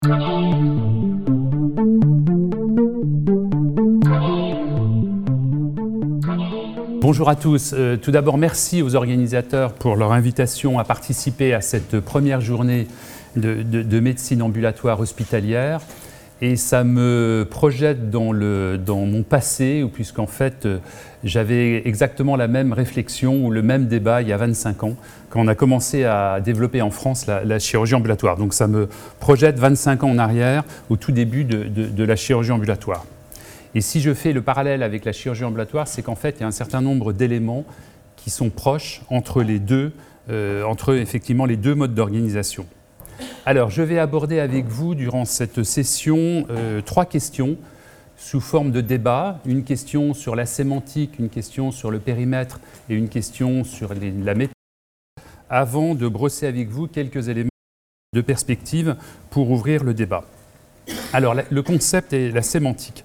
Bonjour à tous. Tout d'abord, merci aux organisateurs pour leur invitation à participer à cette première journée de médecine ambulatoire hospitalière. Et ça me projette dans mon passé, puisqu'en fait, j'avais exactement la même réflexion ou le même débat il y a 25 ans, quand on a commencé à développer en France la chirurgie ambulatoire. Donc ça me projette 25 ans en arrière, au tout début de la chirurgie ambulatoire. Et si je fais le parallèle avec la chirurgie ambulatoire, c'est qu'en fait, il y a un certain nombre d'éléments qui sont proches entre les deux, effectivement les deux modes d'organisation. Alors, je vais aborder avec vous, durant cette session, 3 questions sous forme de débat. Une question sur la sémantique, une question sur le périmètre et une question sur la méthode, avant de brosser avec vous quelques éléments de perspective pour ouvrir le débat. Alors, le concept est la sémantique.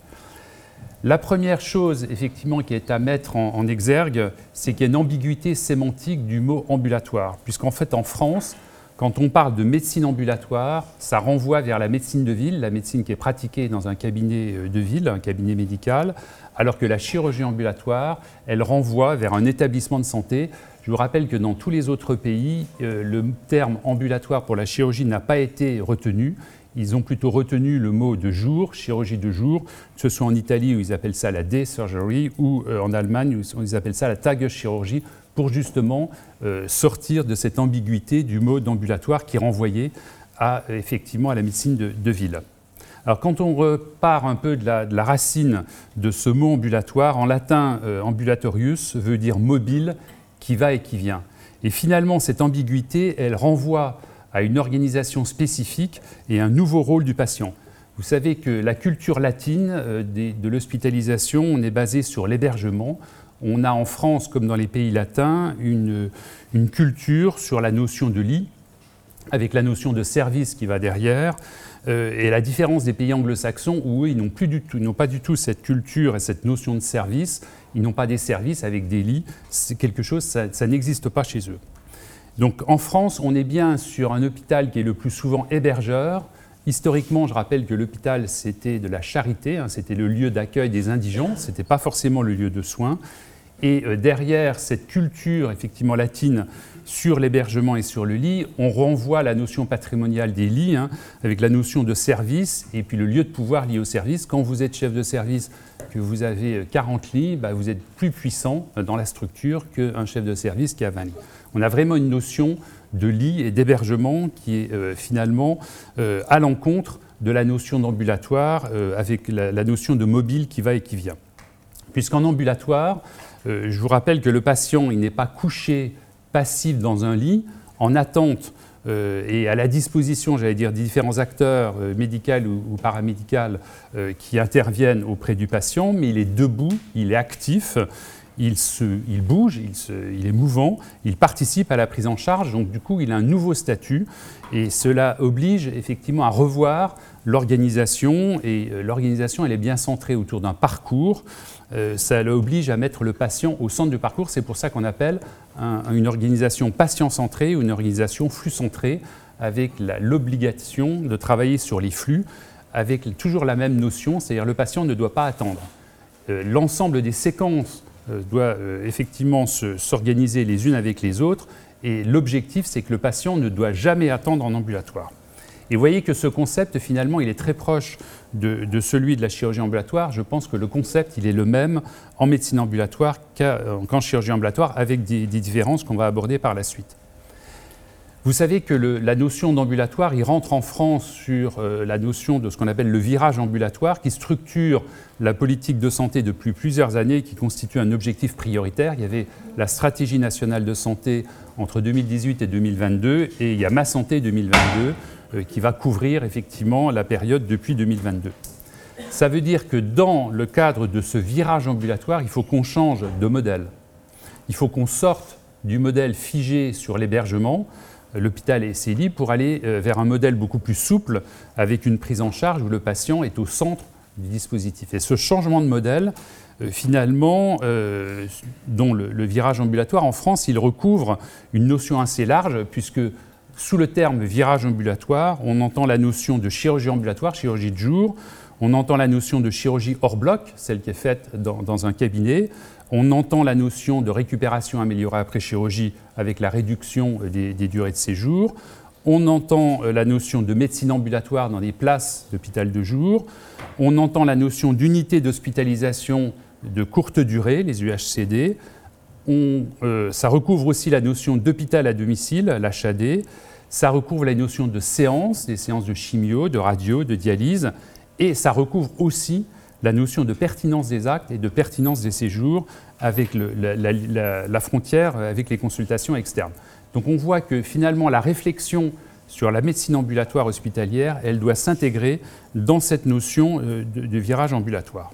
La première chose, effectivement, qui est à mettre en exergue, c'est qu'il y a une ambiguïté sémantique du mot ambulatoire, puisqu'en fait, en France, quand on parle de médecine ambulatoire, ça renvoie vers la médecine de ville, la médecine qui est pratiquée dans un cabinet de ville, un cabinet médical, alors que la chirurgie ambulatoire, elle renvoie vers un établissement de santé. Je vous rappelle que dans tous les autres pays, le terme ambulatoire pour la chirurgie n'a pas été retenu. Ils ont plutôt retenu le mot de jour, chirurgie de jour, que ce soit en Italie où ils appellent ça la day surgery ou en Allemagne où ils appellent ça la Tageschirurgie, pour justement sortir de cette ambiguïté du mot d'ambulatoire qui renvoyait effectivement à la médecine de ville. Alors quand on repart un peu de la racine de ce mot ambulatoire, en latin ambulatorius veut dire mobile, qui va et qui vient. Et finalement cette ambiguïté, elle renvoie à une organisation spécifique et un nouveau rôle du patient. Vous savez que la culture latine de l'hospitalisation, on est basé sur l'hébergement. On a en France, comme dans les pays latins, une culture sur la notion de lit, avec la notion de service qui va derrière. Et la différence des pays anglo-saxons, où eux, ils n'ont pas du tout cette culture et cette notion de service. Ils n'ont pas des services avec des lits. C'est quelque chose, ça n'existe pas chez eux. Donc en France, on est bien sur un hôpital qui est le plus souvent hébergeur. Historiquement, je rappelle que l'hôpital, c'était de la charité, c'était le lieu d'accueil des indigents, ce n'était pas forcément le lieu de soins. Et derrière cette culture, effectivement, latine sur l'hébergement et sur le lit, on renvoie la notion patrimoniale des lits, avec la notion de service et puis le lieu de pouvoir lié au service. Quand vous êtes chef de service, que vous avez 40 lits, vous êtes plus puissant dans la structure qu'un chef de service qui a 20 lits. On a vraiment une notion de lit et d'hébergement qui est finalement à l'encontre de la notion d'ambulatoire avec la notion de mobile qui va et qui vient. Puisqu'en ambulatoire, je vous rappelle que le patient il n'est pas couché passif dans un lit en attente et à la disposition, j'allais dire, des différents acteurs médicaux ou paramédicaux qui interviennent auprès du patient, mais il est debout, il est actif. Il bouge, il est mouvant, il participe à la prise en charge, donc du coup il a un nouveau statut et cela oblige effectivement à revoir l'organisation et l'organisation elle est bien centrée autour d'un parcours, ça l'oblige à mettre le patient au centre du parcours, c'est pour ça qu'on appelle une organisation patient-centrée ou une organisation flux-centrée avec l'obligation de travailler sur les flux avec toujours la même notion, c'est-à-dire le patient ne doit pas attendre. L'ensemble des séquences doit effectivement s'organiser les unes avec les autres et l'objectif c'est que le patient ne doit jamais attendre en ambulatoire. Et vous voyez que ce concept finalement il est très proche de celui de la chirurgie ambulatoire. Je pense que le concept il est le même en médecine ambulatoire qu'en chirurgie ambulatoire avec des différences qu'on va aborder par la suite. Vous savez que la notion d'ambulatoire, il rentre en France sur la notion de ce qu'on appelle le virage ambulatoire, qui structure la politique de santé depuis plusieurs années, qui constitue un objectif prioritaire. Il y avait la stratégie nationale de santé entre 2018 et 2022, et il y a Ma Santé 2022, qui va couvrir effectivement la période depuis 2022. Ça veut dire que dans le cadre de ce virage ambulatoire, il faut qu'on change de modèle. Il faut qu'on sorte du modèle figé sur l'hébergement, l'hôpital et ses lits, pour aller vers un modèle beaucoup plus souple, avec une prise en charge où le patient est au centre du dispositif. Et ce changement de modèle, finalement, dont le virage ambulatoire en France, il recouvre une notion assez large, puisque Sous le terme virage ambulatoire, on entend la notion de chirurgie ambulatoire, chirurgie de jour, on entend la notion de chirurgie hors bloc, celle qui est faite dans un cabinet, on entend la notion de récupération améliorée après chirurgie avec la réduction des durées de séjour, on entend la notion de médecine ambulatoire dans des places d'hôpital de jour, on entend la notion d'unité d'hospitalisation de courte durée, les UHCD, ça recouvre aussi la notion d'hôpital à domicile, l'HAD, ça recouvre la notion de séances, des séances de chimio, de radio, de dialyse, et ça recouvre aussi la notion de pertinence des actes et de pertinence des séjours avec la frontière avec les consultations externes. Donc on voit que finalement la réflexion sur la médecine ambulatoire hospitalière, elle doit s'intégrer dans cette notion de virage ambulatoire.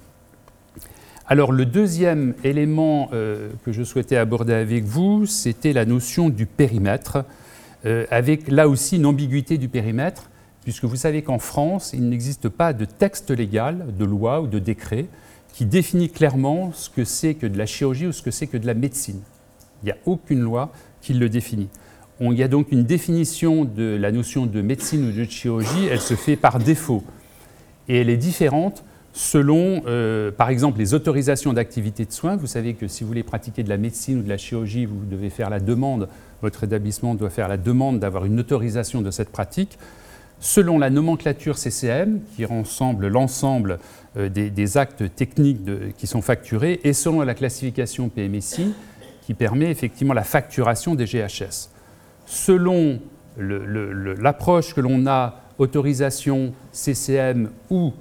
Alors le deuxième élément que je souhaitais aborder avec vous, c'était la notion du périmètre, avec là aussi une ambiguïté du périmètre, puisque vous savez qu'en France, il n'existe pas de texte légal, de loi ou de décret qui définit clairement ce que c'est que de la chirurgie ou ce que c'est que de la médecine. Il n'y a aucune loi qui le définit. Il y a donc une définition de la notion de médecine ou de chirurgie, elle se fait par défaut. Et elle est différente selon, par exemple, les autorisations d'activité de soins. Vous savez que si vous voulez pratiquer de la médecine ou de la chirurgie, vous devez faire la demande, votre établissement doit faire la demande d'avoir une autorisation de cette pratique. Selon la nomenclature CCM, qui rassemble l'ensemble des actes techniques qui sont facturés, et selon la classification PMSI, qui permet effectivement la facturation des GHS. Selon l'approche que l'on a, autorisation CCM ou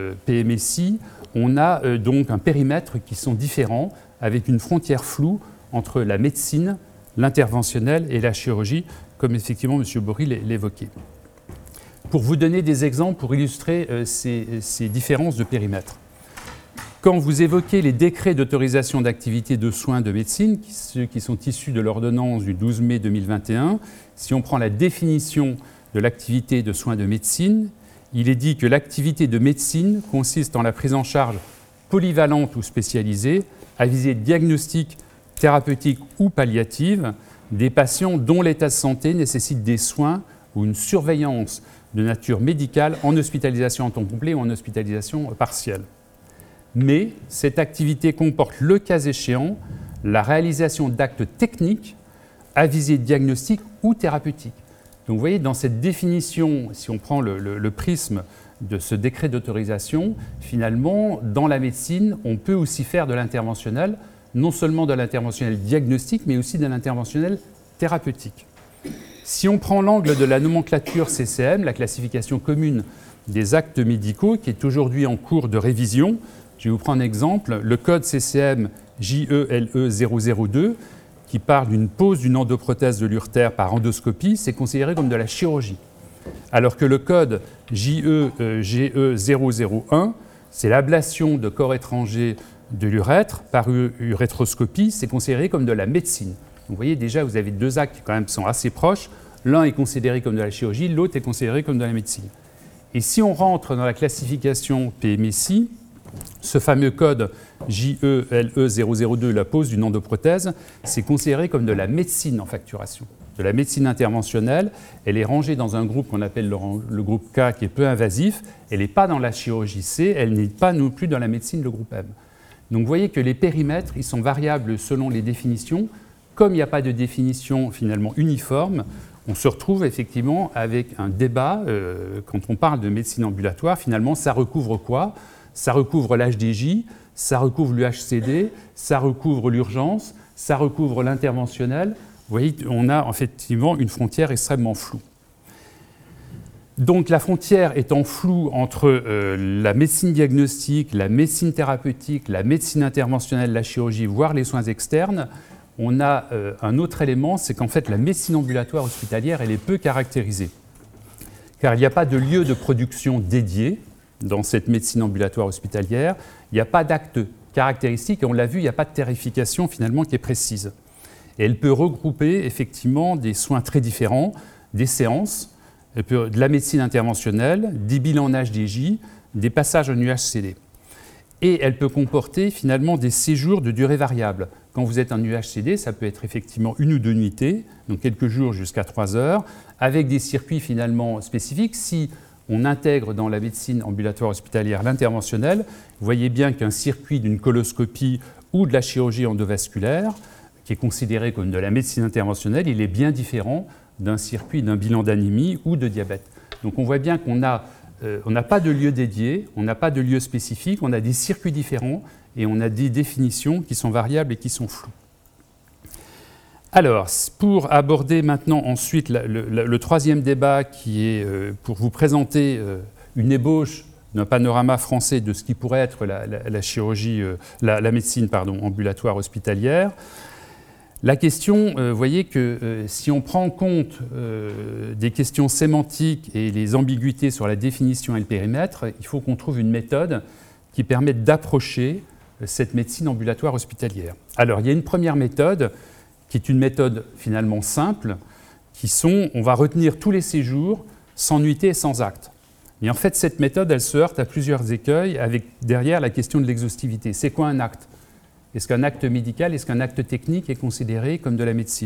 PMSI, on a donc un périmètre qui sont différents, avec une frontière floue entre la médecine, l'interventionnel et la chirurgie, comme effectivement M. Bory l'évoquait. Pour vous donner des exemples pour illustrer ces différences de périmètre. Quand vous évoquez les décrets d'autorisation d'activité de soins de médecine, ceux qui sont issus de l'ordonnance du 12 mai 2021, si on prend la définition de l'activité de soins de médecine, il est dit que l'activité de médecine consiste en la prise en charge polyvalente ou spécialisée à visée diagnostique, thérapeutique ou palliative des patients dont l'état de santé nécessite des soins ou une surveillance de nature médicale en hospitalisation en temps complet ou en hospitalisation partielle. Mais cette activité comporte, le cas échéant, la réalisation d'actes techniques à visée diagnostique ou thérapeutique. Donc vous voyez, dans cette définition, si on prend le prisme de ce décret d'autorisation, finalement, dans la médecine, on peut aussi faire de l'interventionnel, non seulement de l'interventionnel diagnostique, mais aussi de l'interventionnel thérapeutique. Si on prend l'angle de la nomenclature CCM, la classification commune des actes médicaux, qui est aujourd'hui en cours de révision, je vais vous prendre un exemple, le code CCM JELE 002, qui parle d'une pose d'une endoprothèse de l'urtère par endoscopie, c'est considéré comme de la chirurgie. Alors que le code JEGE 001, c'est l'ablation de corps étrangers de l'urètre par urétroscopie, c'est considéré comme de la médecine. Donc vous voyez déjà, vous avez deux actes qui quand même sont assez proches. L'un est considéré comme de la chirurgie, l'autre est considéré comme de la médecine. Et si on rentre dans la classification PMSI, ce fameux code JELE 002, la pose d'une endoprothèse, c'est considéré comme de la médecine en facturation, de la médecine interventionnelle. Elle est rangée dans un groupe qu'on appelle le groupe K, qui est peu invasif. Elle n'est pas dans la chirurgie C, elle n'est pas non plus dans la médecine, le groupe M. Donc vous voyez que les périmètres, ils sont variables selon les définitions. Comme il n'y a pas de définition finalement uniforme, on se retrouve effectivement avec un débat, quand on parle de médecine ambulatoire, finalement ça recouvre quoi? Ça recouvre l'HDJ, ça recouvre l'UHCD, ça recouvre l'urgence, ça recouvre l'interventionnel. Vous voyez, on a effectivement une frontière extrêmement floue. Donc la frontière étant floue entre la médecine diagnostique, la médecine thérapeutique, la médecine interventionnelle, la chirurgie, voire les soins externes, on a un autre élément, c'est qu'en fait la médecine ambulatoire hospitalière, elle est peu caractérisée. Car il n'y a pas de lieu de production dédié dans cette médecine ambulatoire hospitalière, il n'y a pas d'acte caractéristique, et on l'a vu, il n'y a pas de tarification finalement qui est précise. Et elle peut regrouper effectivement des soins très différents, des séances, de la médecine interventionnelle, des bilans en HDJ, des passages en UHCD. Et elle peut comporter finalement des séjours de durée variable. Quand vous êtes en UHCD, ça peut être effectivement 1 ou 2 nuitées, donc quelques jours jusqu'à 3 heures, avec des circuits finalement spécifiques. Si on intègre dans la médecine ambulatoire hospitalière l'interventionnel, vous voyez bien qu'un circuit d'une coloscopie ou de la chirurgie endovasculaire, qui est considéré comme de la médecine interventionnelle, il est bien différent d'un circuit d'un bilan d'anémie ou de diabète. Donc on voit bien qu'on n'a pas de lieu dédié, on n'a pas de lieu spécifique, on a des circuits différents et on a des définitions qui sont variables et qui sont floues. Alors, pour aborder maintenant ensuite le troisième débat qui est pour vous présenter une ébauche d'un panorama français de ce qui pourrait être la chirurgie, la médecine ambulatoire hospitalière. La question, vous voyez que si on prend en compte des questions sémantiques et les ambiguïtés sur la définition et le périmètre, il faut qu'on trouve une méthode qui permette d'approcher cette médecine ambulatoire hospitalière. Alors, il y a une première méthode qui est une méthode finalement simple, on va retenir tous les séjours sans nuitée et sans acte. Et en fait, cette méthode, elle se heurte à plusieurs écueils avec derrière la question de l'exhaustivité. C'est quoi un acte ? Est-ce qu'un acte médical, est-ce qu'un acte technique est considéré comme de la médecine ?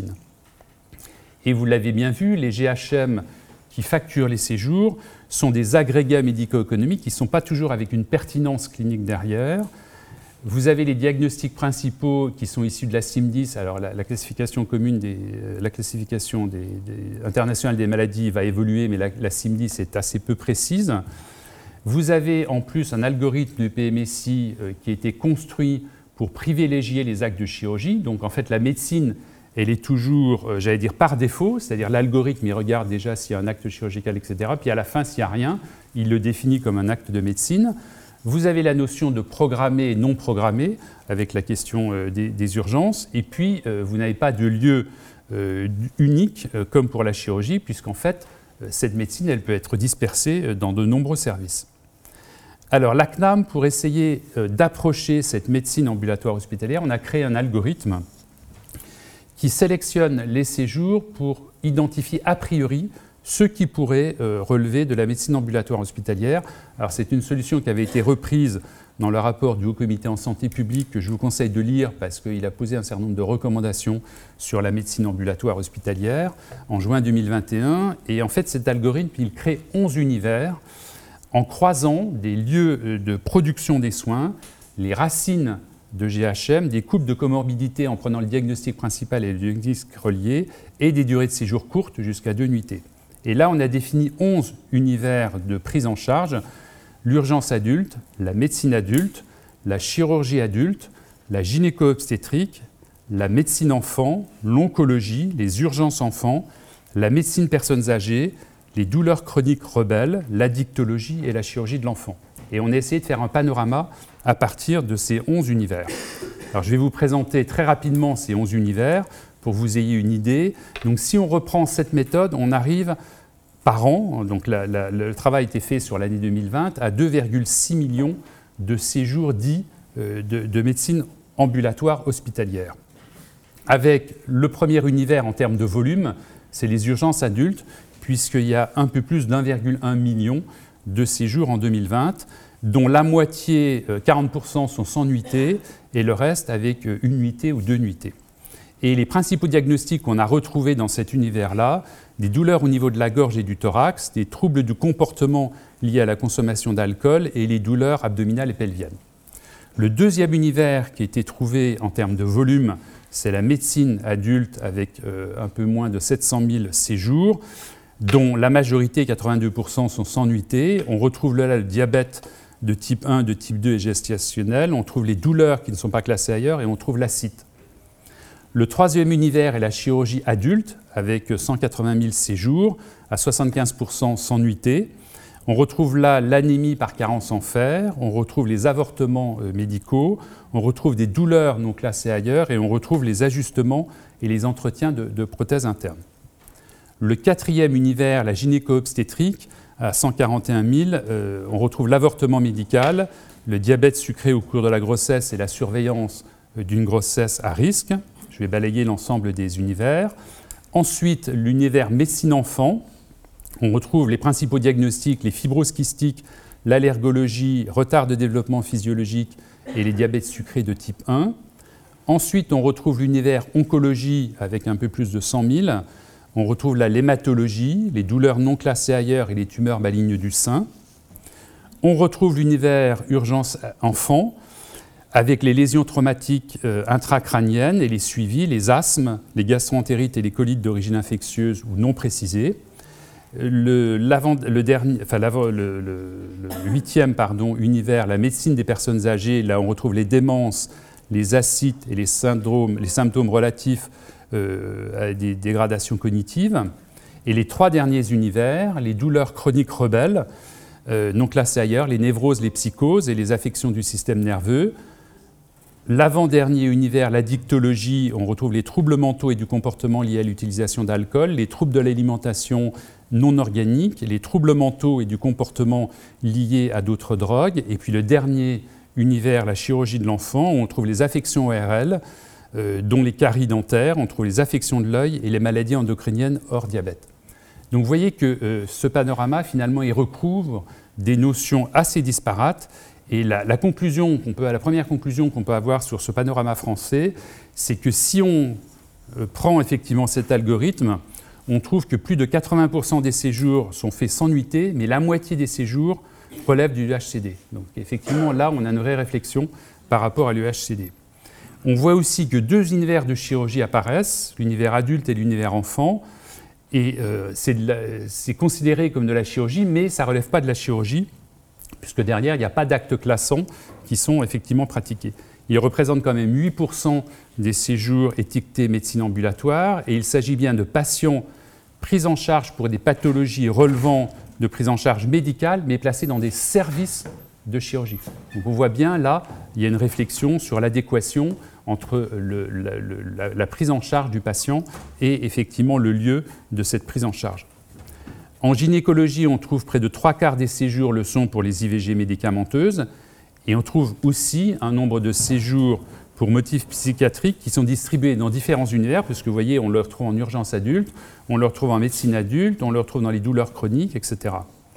Et vous l'avez bien vu, les GHM qui facturent les séjours sont des agrégats médico-économiques qui ne sont pas toujours avec une pertinence clinique derrière. Vous avez les diagnostics principaux qui sont issus de la CIM-10. Alors la classification commune, la classification internationale des maladies va évoluer, mais la CIM-10 est assez peu précise. Vous avez en plus un algorithme de PMSI qui a été construit pour privilégier les actes de chirurgie. Donc en fait la médecine, elle est toujours, j'allais dire, par défaut, c'est-à-dire l'algorithme, il regarde déjà s'il y a un acte chirurgical, etc. Puis à la fin, s'il n'y a rien, il le définit comme un acte de médecine. Vous avez la notion de programmé et non programmé, avec la question des urgences. Et puis, vous n'avez pas de lieu unique, comme pour la chirurgie, puisqu'en fait, cette médecine, elle peut être dispersée dans de nombreux services. Alors, la CNAM, pour essayer d'approcher cette médecine ambulatoire hospitalière, on a créé un algorithme qui sélectionne les séjours pour identifier a priori ceux qui pourraient relever de la médecine ambulatoire hospitalière. Alors, c'est une solution qui avait été reprise dans le rapport du Haut Comité en santé publique que je vous conseille de lire parce qu'il a posé un certain nombre de recommandations sur la médecine ambulatoire hospitalière en juin 2021. Et en fait, cet algorithme, il crée 11 univers en croisant des lieux de production des soins, les racines de GHM, des couples de comorbidité en prenant le diagnostic principal et le diagnostic relié, et des durées de séjour courtes jusqu'à 2 nuitées. Et là, on a défini 11 univers de prise en charge: l'urgence adulte, la médecine adulte, la chirurgie adulte, la gynéco-obstétrique, la médecine enfant, l'oncologie, les urgences enfants, la médecine personnes âgées, les douleurs chroniques rebelles, l'addictologie et la chirurgie de l'enfant. Et on a essayé de faire un panorama à partir de ces 11 univers. Alors, je vais vous présenter très rapidement ces 11 univers pour que vous ayez une idée. Donc, si on reprend cette méthode, on arrive par an, donc le travail a été fait sur l'année 2020, à 2,6 millions de séjours dits de médecine ambulatoire hospitalière. Avec le premier univers en termes de volume, c'est les urgences adultes, puisqu'il y a un peu plus d'1,1 million de séjours en 2020, dont la moitié, 40%, sont sans nuitée, et le reste avec une nuitée ou 2 nuitées. Et les principaux diagnostics qu'on a retrouvés dans cet univers-là, des douleurs au niveau de la gorge et du thorax, des troubles du comportement liés à la consommation d'alcool et les douleurs abdominales et pelviennes. Le deuxième univers qui a été trouvé en termes de volume, c'est la médecine adulte avec un peu moins de 700 000 séjours, dont la majorité, 82%, sont sans nuitée. On retrouve là le diabète de type 1, de type 2 et gestationnel. On trouve les douleurs qui ne sont pas classées ailleurs et on trouve l'acide. Le troisième univers est la chirurgie adulte, avec 180 000 séjours, à 75% sans nuitée. On retrouve là l'anémie par carence en fer, on retrouve les avortements médicaux, on retrouve des douleurs non classées ailleurs et on retrouve les ajustements et les entretiens de prothèses internes. Le quatrième univers, la gynéco-obstétrique, à 141 000, on retrouve l'avortement médical, le diabète sucré au cours de la grossesse et la surveillance d'une grossesse à risque. Je vais balayer l'ensemble des univers. Ensuite, l'univers médecine-enfant. On retrouve les principaux diagnostics, les fibroses kystiques, l'allergologie, retard de développement physiologique et les diabètes sucrés de type 1. Ensuite, on retrouve l'univers oncologie avec un peu plus de 100 000. On retrouve la l'hématologie, les douleurs non classées ailleurs et les tumeurs malignes du sein. On retrouve l'univers urgence enfant avec les lésions traumatiques intracrâniennes et les suivis, les asthmes, les gastroentérites et les colites d'origine infectieuse ou non précisées. Le huitième univers, la médecine des personnes âgées, là on retrouve les démences, les ascites et les symptômes relatifs à des dégradations cognitives. Et les trois derniers univers, les douleurs chroniques rebelles, non classées ailleurs, les névroses, les psychoses et les affections du système nerveux. L'avant-dernier univers, la dictologie, on retrouve les troubles mentaux et du comportement liés à l'utilisation d'alcool, les troubles de l'alimentation non organique, les troubles mentaux et du comportement liés à d'autres drogues. Et puis le dernier univers, la chirurgie de l'enfant, où on trouve les affections ORL, dont les caries dentaires, on trouve les affections de l'œil et les maladies endocriniennes hors diabète. Donc vous voyez que ce panorama, finalement, il recouvre des notions assez disparates. Et la première conclusion qu'on peut avoir sur ce panorama français, c'est que si on prend effectivement cet algorithme, on trouve que plus de 80% des séjours sont faits sans nuitée, mais la moitié des séjours relèvent du UHCD. Donc effectivement, là, on a une vraie réflexion par rapport à l'UHCD. On voit aussi que deux univers de chirurgie apparaissent, l'univers adulte et l'univers enfant, et c'est considéré comme de la chirurgie, mais ça ne relève pas de la chirurgie, puisque derrière, il n'y a pas d'actes classants qui sont effectivement pratiqués. Il représente quand même 8% des séjours étiquetés médecine ambulatoire, et il s'agit bien de patients pris en charge pour des pathologies relevant de prise en charge médicale, mais placés dans des services de chirurgie. Donc on voit bien là, il y a une réflexion sur l'adéquation entre la prise en charge du patient et effectivement le lieu de cette prise en charge. En gynécologie, on trouve près de 3/4 des séjours le sont pour les IVG médicamenteuses, et on trouve aussi un nombre de séjours pour motifs psychiatriques qui sont distribués dans différents univers, puisque vous voyez, on le retrouve en urgence adulte, on le retrouve en médecine adulte, on le retrouve dans les douleurs chroniques, etc.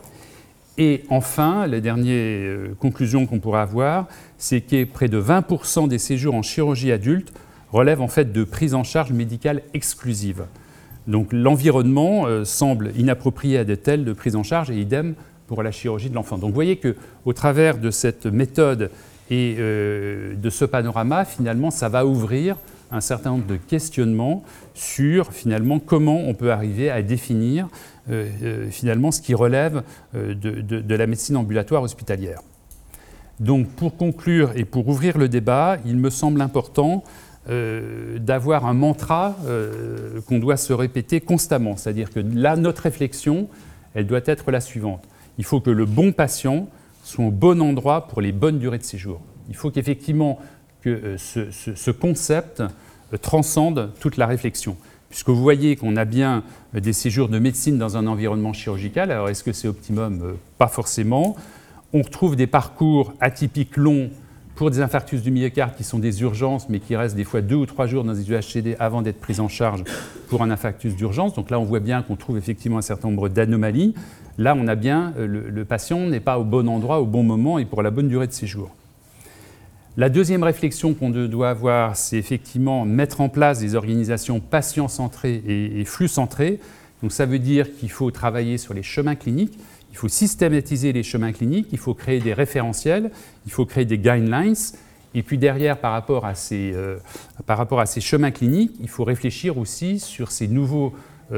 Et enfin, la dernière conclusion qu'on pourrait avoir, c'est que près de 20% des séjours en chirurgie adulte relèvent en fait de prise en charge médicale exclusive. Donc l'environnement semble inapproprié à de telles prises en charge, et idem pour la chirurgie de l'enfant. Donc vous voyez qu'au travers de cette méthode et de ce panorama, finalement, ça va ouvrir un certain nombre de questionnements sur finalement comment on peut arriver à définir finalement ce qui relève de la médecine ambulatoire hospitalière. Donc pour conclure et pour ouvrir le débat, il me semble important d'avoir un mantra qu'on doit se répéter constamment. C'est-à-dire que là, notre réflexion, elle doit être la suivante. Il faut que le bon patient soit au bon endroit pour les bonnes durées de séjour. Il faut qu'effectivement que ce concept transcende toute la réflexion. Puisque vous voyez qu'on a bien des séjours de médecine dans un environnement chirurgical. Alors est-ce que c'est optimum? Pas forcément. On retrouve des parcours atypiques longs pour des infarctus du myocarde qui sont des urgences, mais qui restent des fois 2 ou 3 jours dans des UHCD avant d'être pris en charge pour un infarctus d'urgence. Donc là, on voit bien qu'on trouve effectivement un certain nombre d'anomalies. Là, on a bien, le patient n'est pas au bon endroit, au bon moment et pour la bonne durée de séjour. La deuxième réflexion qu'on doit avoir, c'est effectivement mettre en place des organisations patient-centrées et flux-centrées. Donc ça veut dire qu'il faut travailler sur les chemins cliniques. Il faut systématiser les chemins cliniques, il faut créer des référentiels, il faut créer des guidelines. Et puis derrière, par rapport à ces chemins cliniques, il faut réfléchir aussi sur ces nouveaux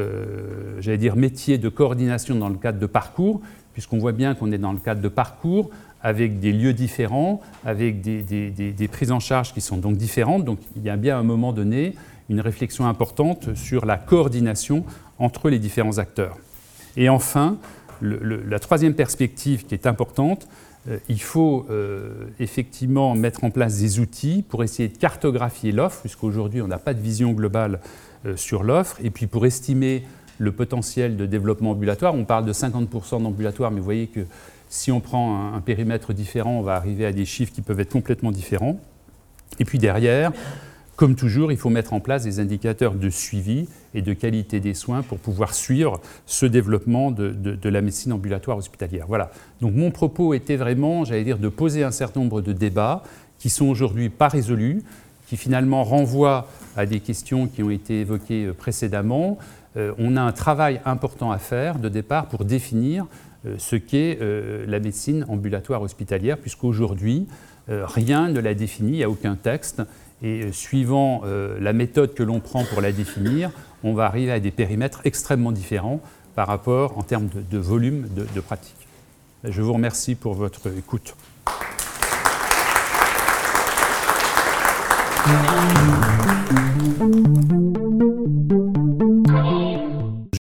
métiers de coordination dans le cadre de parcours, puisqu'on voit bien qu'on est dans le cadre de parcours avec des lieux différents, avec des prises en charge qui sont donc différentes. Donc il y a bien à un moment donné une réflexion importante sur la coordination entre les différents acteurs. Et enfin, la troisième perspective qui est importante, il faut effectivement mettre en place des outils pour essayer de cartographier l'offre, puisqu'aujourd'hui on n'a pas de vision globale sur l'offre, et puis pour estimer le potentiel de développement ambulatoire. On parle de 50% d'ambulatoire, mais vous voyez que si on prend un périmètre différent, on va arriver à des chiffres qui peuvent être complètement différents. Et puis derrière, comme toujours, il faut mettre en place des indicateurs de suivi et de qualité des soins pour pouvoir suivre ce développement de la médecine ambulatoire hospitalière. Voilà. Donc mon propos était vraiment, de poser un certain nombre de débats qui sont aujourd'hui pas résolus, qui finalement renvoie à des questions qui ont été évoquées précédemment. On a un travail important à faire de départ pour définir ce qu'est la médecine ambulatoire hospitalière, puisqu'aujourd'hui, rien ne la définit, il n'y a aucun texte. Et suivant la méthode que l'on prend pour la définir, on va arriver à des périmètres extrêmement différents par rapport en termes de volume de pratique. Je vous remercie pour votre écoute.